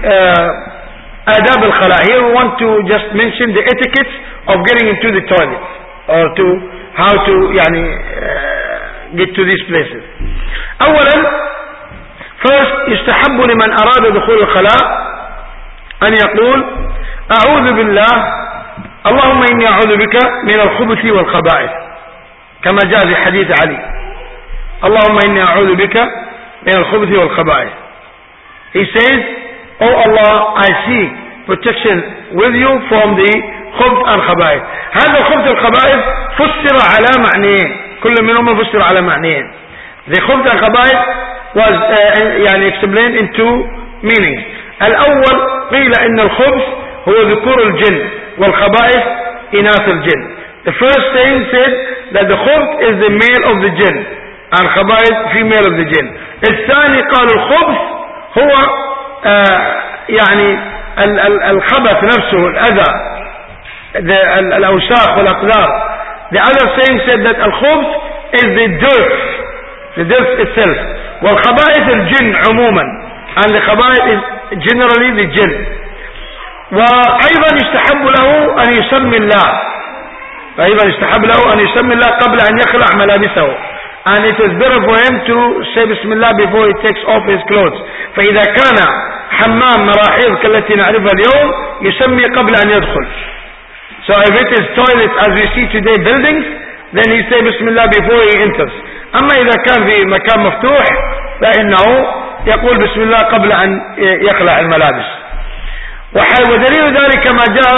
بآداب الخلاء. Here we want to just mention the etiquette of getting into the toilet, or to how to يعني uh, get to these places. أولا, first, يستحب لمن أراد دخول الخلاء أن يقول أعوذ بالله اللهم إني أعوذ بك من الخبث والخبائث, كما جاء في حديث علي, اللهم إني أعوذ بك من الخبث والخبائث. He says, Oh Allah, I seek protection with you from the خبث and خبائث. هذا الخبث والخبائث فسر على معنيين, كل منهم فسر على معنيين. The خبث and خبائث was uh, يعني explained in two meanings. الأول, قيل إن الخبث هو ذكور الجن والخبائث إناث الجن. The first thing said that the خبث is the male of the jinn and خبائث female of the jinn. الثاني قال الخبث هو آه يعني ال ال الخبث نفسه, الأذى, الأوساخ والأقدار. The other saying said that الخبث is the dirt, the dirt itself. والخبائث الجن عموما, and the خبائث is generally the jinn. وأيضا يستحب له أن يسمي الله, أيضا يستحب له أن يسمي الله قبل أن يخلع ملابسه, and it is better for him to say بسم الله before he takes off his clothes. فإذا كان حمام مراحيض كالتي نعرفها اليوم يسمي قبل أن يدخل. So if it is toilet as we see today buildings, then he say بسم الله before he enters. أما إذا كان في مكان مفتوح فإنه يقول بسم الله قبل أن يخلع الملابس. ودليل ذلك ما جاء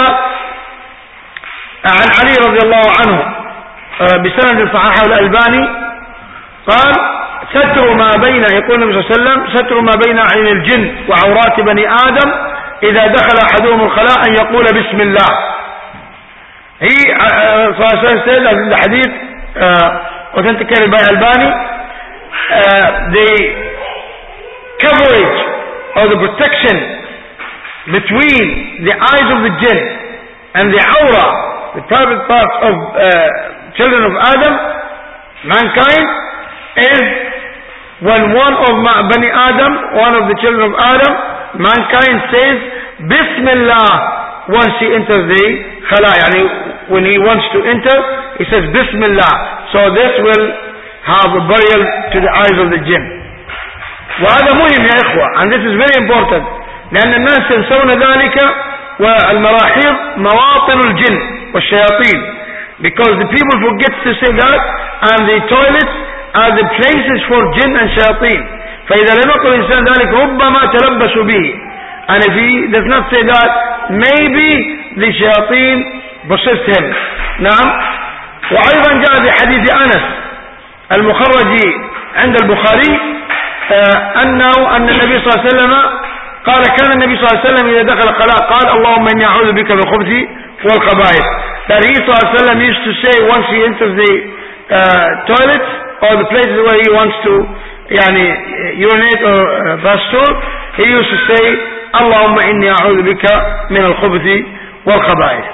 عن علي رضي الله عنه بسند صححه الألباني, قال ستر ما بين, يقول النبي صلى الله عليه وسلم, ستر ما بين عين الجن وعورات بني آدم إذا دخل أحدهم الخلاء أن يقول بسم الله. هي صلى الله عليه وسلم الحديث authenticated by Albani, uh, the coverage or the protection between the eyes of the jinn and the aura, the private parts of uh, children of Adam, mankind, is when one of Bani Adam, one of the children of Adam, mankind says Bismillah once he enters the khala, yani when he wants to enter, he says Bismillah. So this will have a burial to the eyes of the jinn. وهذا مهم يا إخوة, and this is very important, لأن الناس ينسون ذلك, والمراحيض مواطن الجن والشياطين, because the people forget to say that, and the toilets are the places for jinn and shayateen. فإذا لم يقل الإنسان ذلك ربما تلبس به, and if he does not say that, maybe the shayateen possess him. نعم. وأيضا جاء بحديث أنس المخرج عند البخاري أنه أن النبي صلى الله عليه وسلم قال كان النبي صلى الله عليه وسلم إذا دخل الخلاء قال اللهم إني أعوذ بك من الخبث والخبائث. That he صلى الله عليه وسلم used to say once he enters the uh, toilet or the places where he wants to يعني urinate or uh, pass stool, he used to say اللهم إني أعوذ بك من الخبث والخبائث.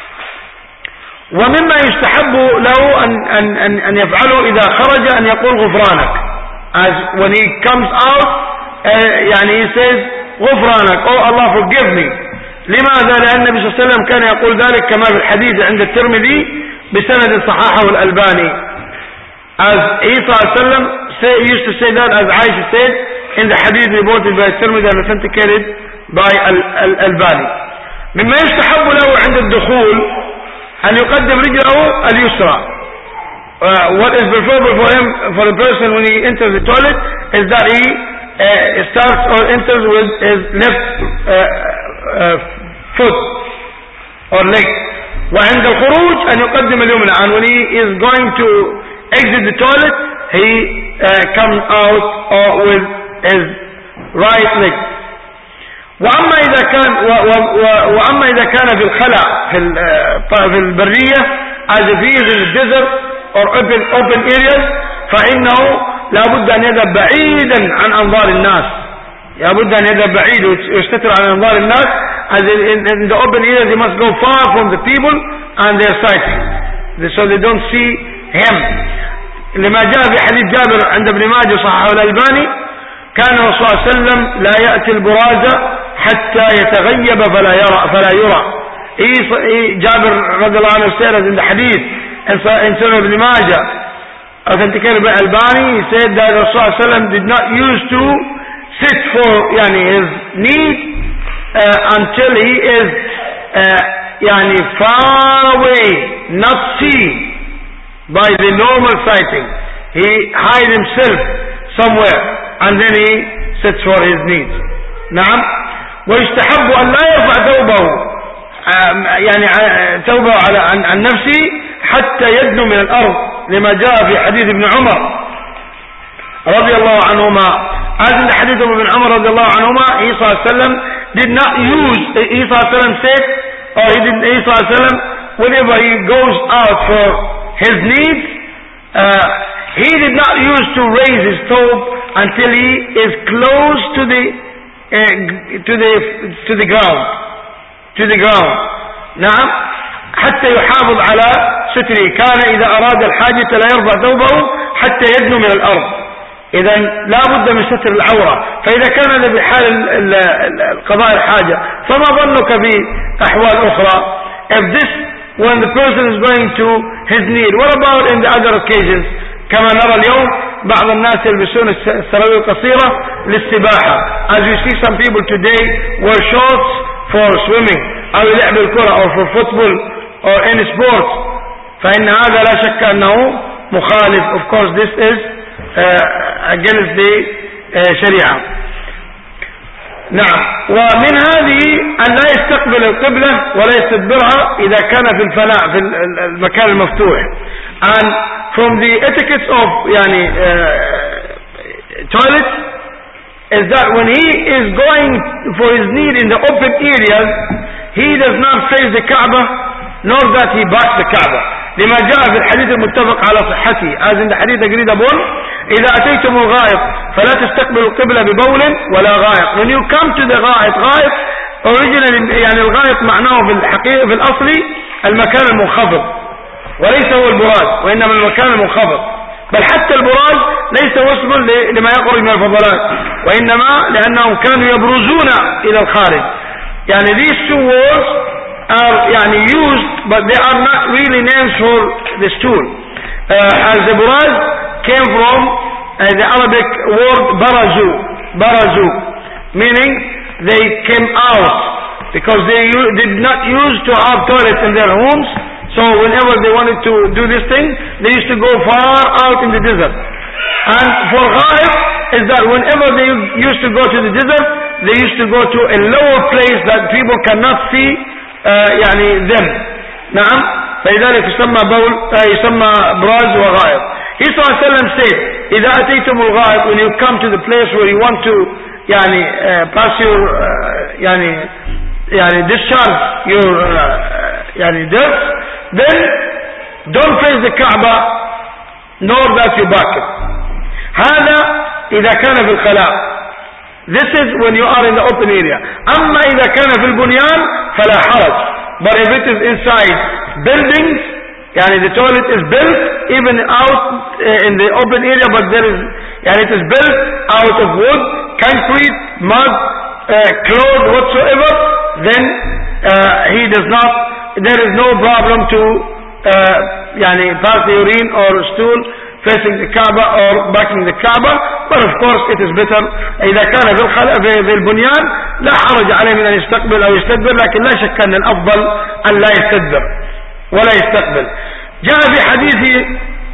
ومما يستحب له أن, أن, أن, أن يفعله إذا خرج أن يقول غفرانك, as when he comes out uh, يعني he says غفرانك, oh Allah forgive me. لماذا؟ لأن النبي صلى الله عليه وسلم كان يقول ذلك كما في الحديث عند الترمذي بسند صححه الألباني, as he صلى الله عليه وسلم say, used to say that, as Aisha said in the hadith reported by الترمذي and authenticated by الألباني. مما يستحب له عند الدخول أن يقدم رجله اليسرى. Uh, what is preferable for him, for a person when he enters the toilet, is that he uh, starts or enters with his left uh, uh, foot or leg. وعند الخروج أن يقدم اليمنى, and when he is going to exit the toilet, he uh, comes out uh, with his right leg. وأما إذا كان وأما إذا كان في الخلع في في البرية as if he is in the desert or open open areas فإنه لابد أن يذهب بعيدا عن أنظار الناس. لابد أن يذهب بعيد ويستتر عن أنظار الناس. As in, in, in the open areas he must go far from the people and their sighting, so they don't see him. لما جاء في حديث جابر عند ابن ماجه صححه الألباني كان الرسول صلى الله عليه وسلم لا يأتي البراز حتى يتغيب فلا يرى فلا يرى. جابر رضي الله عنه said in the hadith in Sunan Ibn Majah authenticated by Albani, he said that the Rasul sallallahu alaihi wasallam did not used to sit for yani his need uh, until he is uh, yani far away, not seen by the normal sighting. He hide himself somewhere and then he sits for his needs. نعم. ويستحب أن لا يرفع ثوبه يعني ثوبه على عن, عن نفسه حتى يدنو من الأرض لما جاء في حديث ابن عمر رضي الله عنهما. As in the hadith of Ibn Umar رضي الله عنهما, he صلى الله عليه وسلم did not use, he صلى الله عليه وسلم said, or he did, he صلى الله عليه وسلم whenever he goes out for his needs, uh, he did not use to raise his thobe until he is close to the uh, to the to the ground, to the ground. نعم. حتى يحافظ على ستره. كان إذا أراد الحاجة لا يرفع ثوبه حتى يدنو من الأرض. إذا لا بد من ستر العورة. فإذا كان هذا بحال القضاء الحاجة فما ظنك بأحوال أخرى. If this when the person is going to his need, what about in the other occasions? كما نرى اليوم بعض الناس يلبسون السراويل القصيرة للسباحة. As you see some people today wear shorts for swimming أو لعب الكرة أو for football or any sport. فإن هذا لا شك أنه مخالف. Of course this is uh, against the uh, شريعة. نعم. ومن هذه أن لا يستقبل القبلة ولا يستدبرها إذا كان في الفناء في المكان المفتوح. And from the etiquette of يعني uh, toilet is that when he is going for his need in the open areas he does not face the Kaaba nor that he backs the Kaaba. لما جاء في الحديث المتفق على صحته as in the hadith agreed upon إذا أتيتم الغائط فلا تستقبلوا القبلة ببول ولا غائط. When you come to the غائط, غائط originally يعني الغائط معناه في الحقيقة في الأصل المكان المنخفض وليس هو البراز وإنما المكان المنخفض. بل حتى البراز ليس اسم لما يخرج من الفضلات وإنما لأنهم كانوا يبرزون إلى الخارج. يعني these two words are يعني used but they are not really names for the stool. Uh, as the buraz came from uh, the Arabic word barazu, barazu, meaning they came out because they did not use to have toilets in their homes. So whenever they wanted to do this thing, they used to go far out in the desert. And for ghaib is that whenever they used to go to the desert, they used to go to a lower place that people cannot see uh, يعني them. نعم. فلذلك يسمى بول uh, يسمى براز وغائب. He صلى الله عليه وسلم said إذا أتيتم الغائب, when you come to the place where you want to يعني uh, pass your uh, يعني يعني discharge your uh, يعني dirt, then don't face the Kaaba nor that you back it. هذا إذا كان في الخلاء. This is when you are in the open area. أما إذا كان في البنيان فلا حرج. But if it is inside buildings, يعني the toilet is built even out uh, in the open area, but there is يعني it is built out of wood, concrete, mud, uh, cloth, whatsoever, then uh, he does not, there is no problem to uh, يعني pass the urine or stool facing the Kaaba or backing the Kaaba. But of course it is better إذا كان في الخلاء في البنيان لا حرج عليه من أن يستقبل أو يستدبر, لكن لا شك أن الأفضل أن لا يستدبر ولا يستقبل. جاء في حديث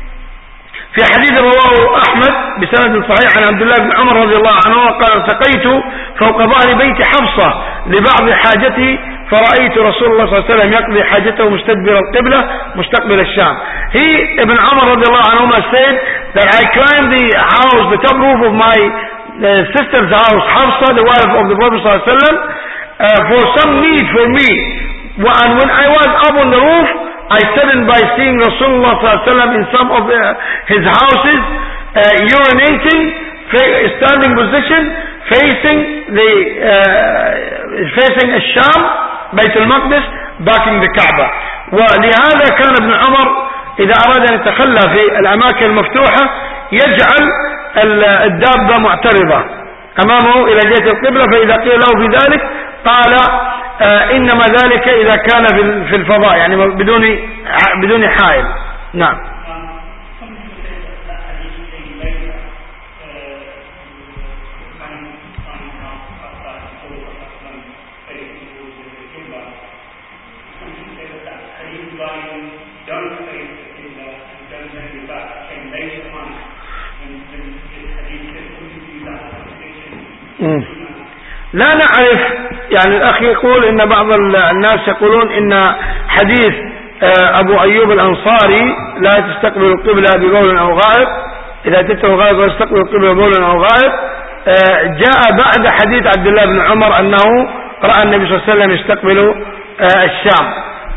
في حديث رواه أحمد بسند صحيح عن عبد الله بن عمر رضي الله عنه قال سقيت فوق ظهر بيت حفصة لبعض حاجتي فرأيت رسول الله صلى الله عليه وسلم يقضي حاجته مستدبر القبلة مستقبل الشام. He, Ibn Umar radiallahu anhu said that I climbed the house, the top roof of my uh, sister's house, Hafsa, the wife of the Prophet sallallahu alaihi wasallam, uh, for some need for me. And when I was up on the roof, I saddened by seeing Rasulullah sallallahu alaihi wasallam in some of the, his houses uh, urinating, standing position, facing the uh, facing الشام, بيت المقدس, backing the Kaaba. ولهذا كان ابن عمر إذا أراد أن يتخلى في الأماكن المفتوحة يجعل الدابة معترضة أمامه إلى جهة القبلة، فإذا قيل له بذلك قال آه إنما ذلك إذا كان في الفضاء، يعني بدون بدون حائل. نعم. لا نعرف، يعني الأخ يقول إن بعض الناس يقولون إن حديث أبو أيوب الأنصاري لا تستقبل القبلة ببول أو غائط، إذا تتوا غائط ويستقبل القبلة ببول أو غائط، جاء بعد حديث عبد الله بن عمر أنه رأى النبي صلى الله عليه وسلم يستقبل الشام.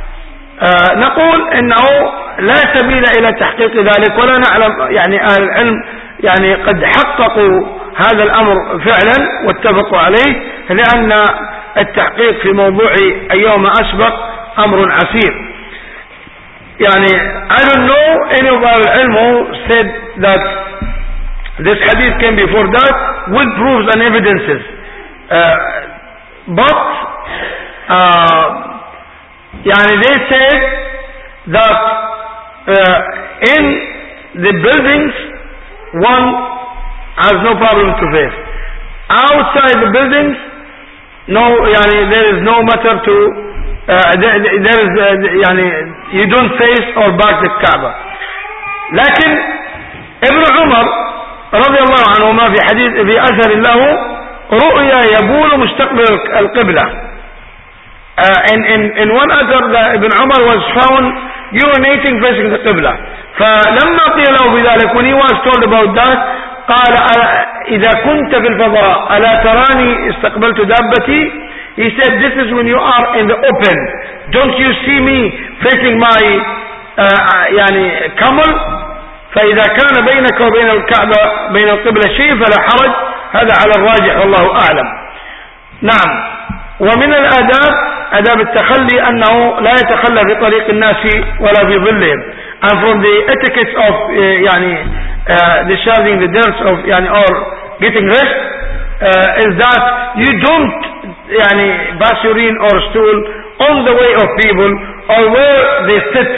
نقول إنه لا سبيل إلى تحقيق ذلك، ولا نعلم، يعني أهل العلم يعني قد حققوا هذا الأمر فعلا واتفقوا عليه، لأن التحقيق في موضوع أيهما أسبق أمر عسير. يعني I don't know any of our ilm who said that this hadith came before that with proofs and evidences, uh, but uh, يعني they said that uh, in the buildings one has no problem to face. Outside the buildings, no, yani, there is no matter to, uh, there, there is, uh, yani, you don't face or back the Kaaba. لكن ابن عمر رضي الله عنهما في حديث في أثر له رؤيا يبول مستقبل القبلة. Uh, in, in, in one other, Ibn Umar was found urinating facing the Qibla. فلما قيل له بذلك, when he was told about that, قال إذا كنت في الفضاء ألا تراني استقبلت دابتي. He said, this is when you are in the open. Don't you see me facing my uh, يعني camel? فإذا كان بينك وبين الكعبة بين القبلة شيء فلا حرج. هذا على الراجح والله أعلم. نعم. ومن الآداب آداب التخلي أنه لا يتخلى في طريق الناس ولا في ظلهم. And from the etiquette of uh, يعني uh, discharging the dirt of يعني or getting rest uh, is that you don't يعني pass urine or stool on the way of people or where they sit,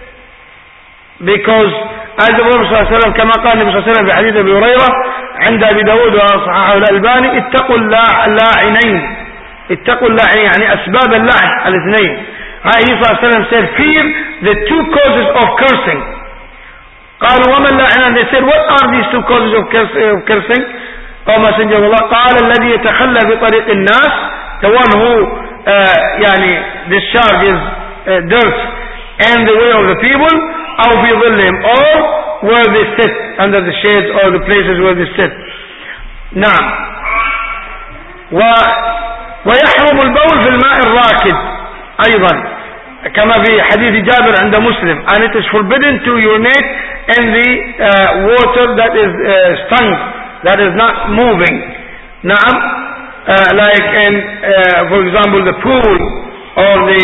because as the Prophet صلى الله عليه وسلم كما قال النبي صلى الله عليه وسلم في حديث أبي هريرة عند أبي داود وصححه الألباني اتقوا اللاعنين. اتقوا اللاعنين يعني أسباب اللعن الاثنين. He صلى الله عليه وسلم said, fear the two causes of cursing. قالوا وما اللعن? They said, what are these two causes of cursing? قال messenger of Allah, قال الذي يتخلى بطريق الناس, the one who uh, يعني discharges uh, dirt and the way of the people, أو في ظلهم, or where they sit under the shades or the places where they sit. نعم. و ويحرم البول في الماء الراكد أيضا كما في حديث جابر عند مسلم, and it is forbidden to urinate in the uh, water that is uh, stunk, that is not moving. نعم. uh, like in uh, for example the pool or the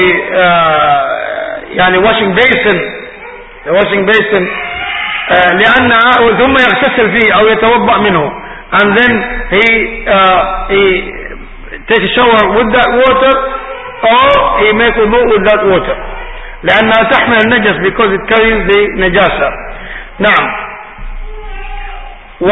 uh, يعني washing basin, the washing basin uh, لأنها ثم يغتسل فيه أو يتوضأ منه, and then he uh, he take a shower with that water or he make wudu with that water لأنها تحمل النجس because it carries the نجاسة. نعم. و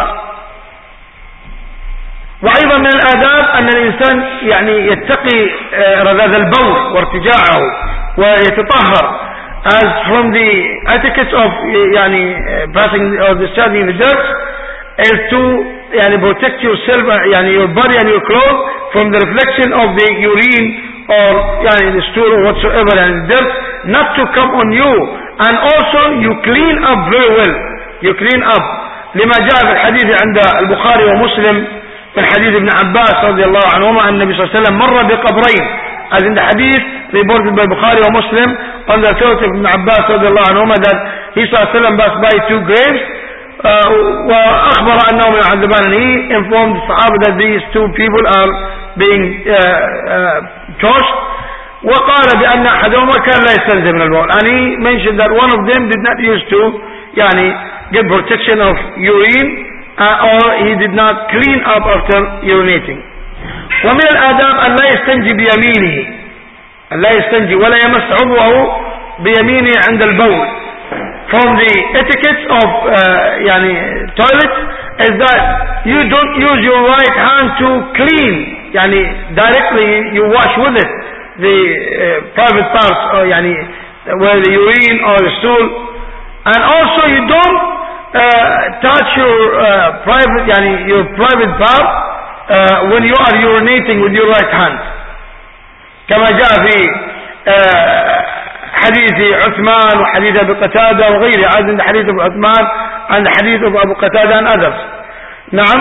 وأيضا من الآداب أن الإنسان يعني يتقي رذاذ البول وارتجاعه ويتطهر, as from the etiquette of يعني passing or discharging the dirt is to يعني protect yourself, يعني your body and your clothes from the reflection of the urine or yani, the stool or whatsoever and dirt not to come on you, and also you clean up very well, you clean up. لما جاء في الحديث عند البخاري ومسلم من حديث ابن عباس رضي الله عنهما أن النبي صلى الله عليه وسلم مر بقبرين, as in the hadith reported by Bukhari or Muslim on the authority of Ibn Abbas رضي الله عنهما that he صلى الله عليه وسلم passed by two graves uh, وأخبر أنهم يعذبان, and he informed the Sahaba that these two people are being uh, uh, tortured. وقال بأن أحدهما كان لا يستنزه من البول, and he mentioned that one of them did not used to يعني get protection of urine uh, or he did not clean up after urinating. ومن الآداب أن لا يستنجي بيمينه, أن لا يستنجي ولا يمس عضوه بيمينه عند البول. From the etiquette of uh, يعني toilet is that you don't use your right hand to clean, يعني directly you wash with it the uh, private parts or يعني where the urine or the stool, and also you don't uh, touch your uh, private يعني your private part uh, when you are urinating with your right hand, كما جاء في uh, حديث عثمان وحديث أبو قتادة وغيره, عند حديث أبو عثمان عند حديث أبو قتادة and others. نعم.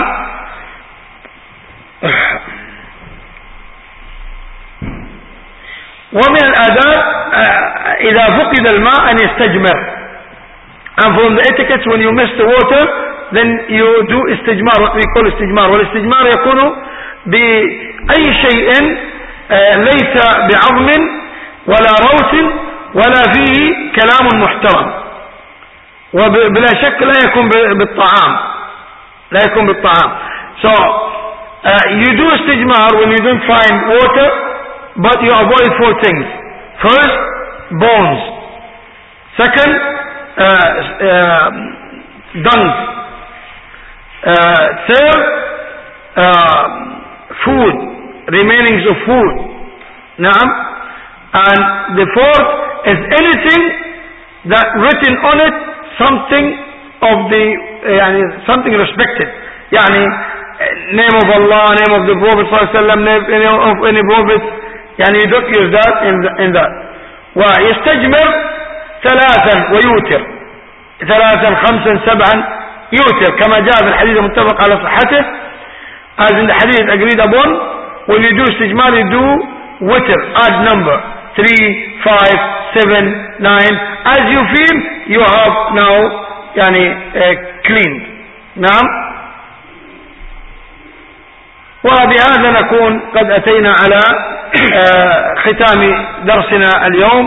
ومن الآداب إذا فقد الماء أن يستجمر, and from the etiquette when you miss the water then you do استجمار, what we call استجمار. والاستجمار يكون بأي شيء ليس بعظم ولا روث ولا فيه كلام محترم, وبلا شك لا يكون بالطعام, لا يكون بالطعام. So uh, you do استجمار when you don't find water, but you avoid four things. First, bones. Second, uh, uh, dung. Uh, third, uh, food, remainings of food. Naam. And the fourth is anything that written on it something of the يعني something respected, يعني name of Allah, name of the Prophet صلى الله عليه وسلم, name of any prophet, يعني you don't use that in, the, in that. ويستجمر ثلاثا ويوتر, ثلاثا خمسا سبعا يوتر, كما جاء في الحديث المتفق على صحته, as in the hadith agreed upon. When you do istijmar you do witr, odd number, three, five, seven, nine, as you feel you have now يعني uh, cleaned. نعم. وبهذا نكون قد أتينا على uh, ختام درسنا اليوم.